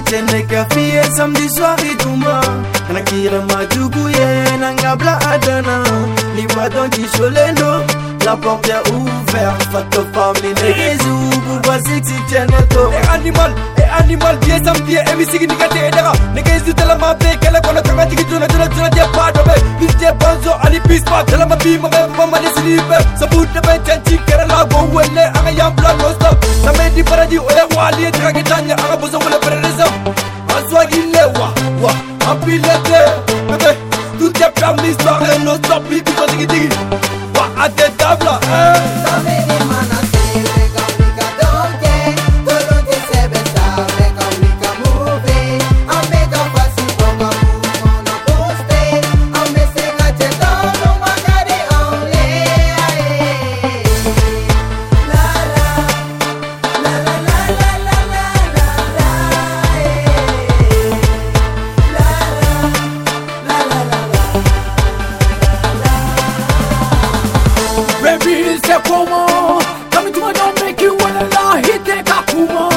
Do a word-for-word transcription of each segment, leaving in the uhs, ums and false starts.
Tene café samedi soir et duma Nakira majukuye nangabla adana Ni badon qui choleno La porte est ouverte Fato family negezu Buba sixi tienoto E animal, e animal Bien samedi e misigi nikate edera Negezu tela mabe Kele kono kanga tiki juna juna juna Dia pado be Niste bonzo ani pispa Tela mabi mabe Mama nesilipe Sabuta ben chanchi Kera lago wele Anga yambla no stop Samedi paraji Oya wali e tika kitanya Anga bozo wale pereresam Aswa gile wa wa Apilete Bebe Tout est plein d'histoire Et no stop Bibi kwa tiki tiki Wa a te tabla eh Samedi mana sebe Kaulika donke Tolonte sebe sabe Kaulika move Amega fasi Boka mumona poste Ame senga chetono Magari onle La la La la la la la la la la La la La la la la Baby, c'est comment? Come to my don't make you wanna lie. Hit the kakuma.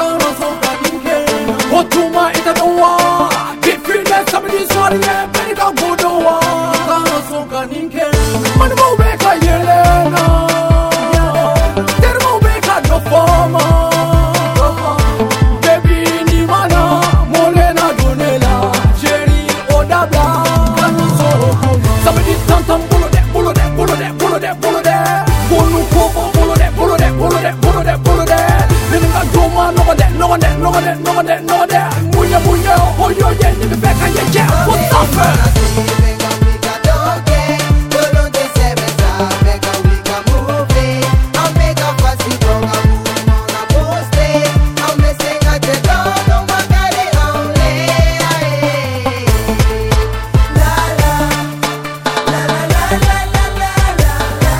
Otuma ita doa. Get free that somebody sorry yeah. Better go go doa. Kana soka ninke. Manu mo beka yelena. Tere mo beka no forma. Baby ni mana. Molena donela. Cherry odabla. Kana soka. Somebody tam tam bolo de bolo de bolo de bolo de bolo de. Bolo kobo bolo de bolo de bolo de bolo de bolo de. Ninga doma no de no de no de no de no de. Munya munya oyo ye ni be beka ye ye. What's up? Sebe Kaulika donke Tolonte sebe sabe Kaulika move Amega fasi Boka mumona poste Ame senga chetono Magari onle La la La la la la la la la la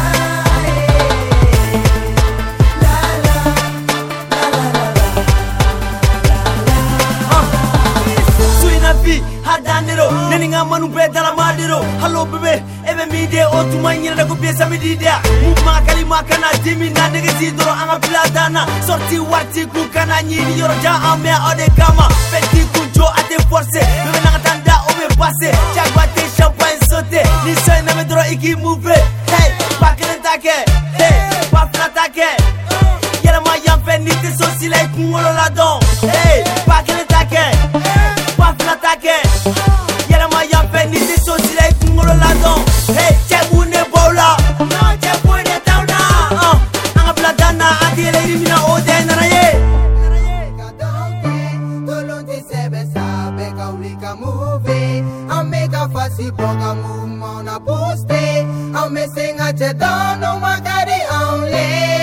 La la La la la la Suina vi hadanero Neninga manu beda la madero Hello bebe Ebe mide otu manyira da kupie samedi dia Muma kali makana dimi na negezi doro anga piladana Sorti wati kukana nyini yoro ja ame ode kama Peti kunjo ate force Bebe nanga tanda ome passe Chagwate champagne sauté Nisai na medoro iki move Hey, bakene take Hey, wafna take Yera ma yampe nite sosi la ikungolo la don Hey, bakene take Wafna take Yera ma yampe nite sosi la ikungolo la don Hey, chebune bola No, chebune tauna Uh, anga bladana ati ele rimina ode nana ye Tolonte sebe sabe Kaulika move Amega fasi Boka mumona poste Ame senga chetono Magari onle